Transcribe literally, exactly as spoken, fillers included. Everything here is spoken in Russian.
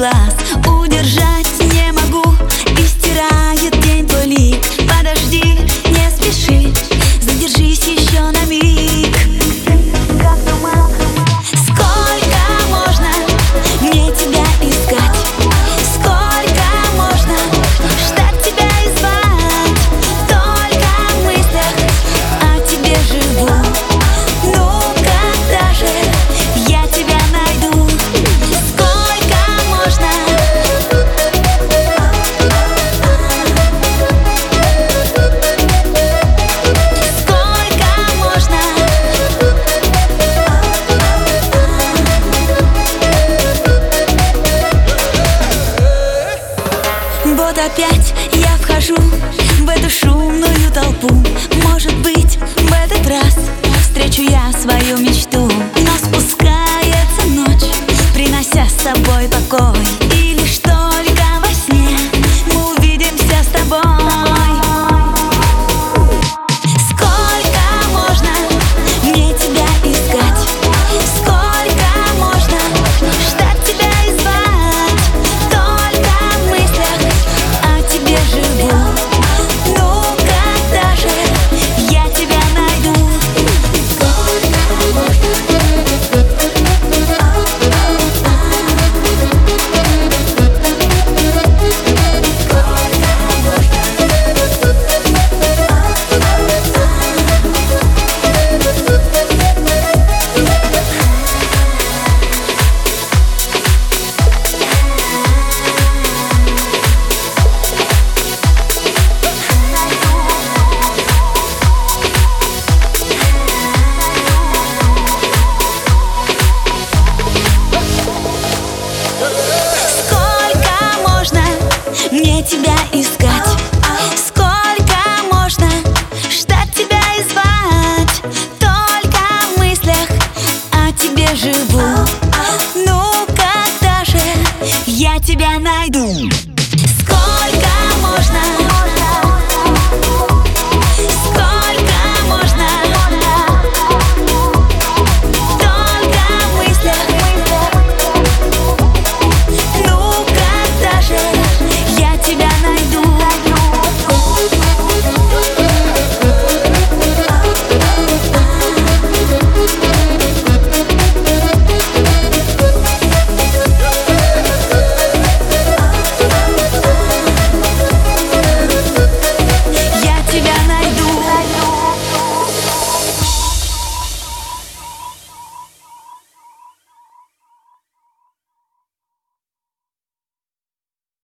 глаз. Удержать не могу, и стирает день твой лик. Подожди, не спеши, задержись еще на миг. Сколько можно мне тебя искать? Сколько можно ждать тебя и звать? Только в мыслях о тебе живу. Ну когда же я тебя найду? Сколько можно? Сколько можно? Вот опять я вхожу в эту шумную толпу. Может быть, в этот раз встречу я свою мечту. Но спускается ночь, принося с собой покой. И лишь только во сне мы увидимся с тобой. Сколько можно мне тебя искать? Сколько можно ждать тебя и звать? Только в мыслях о тебе живу. Ну когда же я тебя найду? Сколько можно мне тебя искать?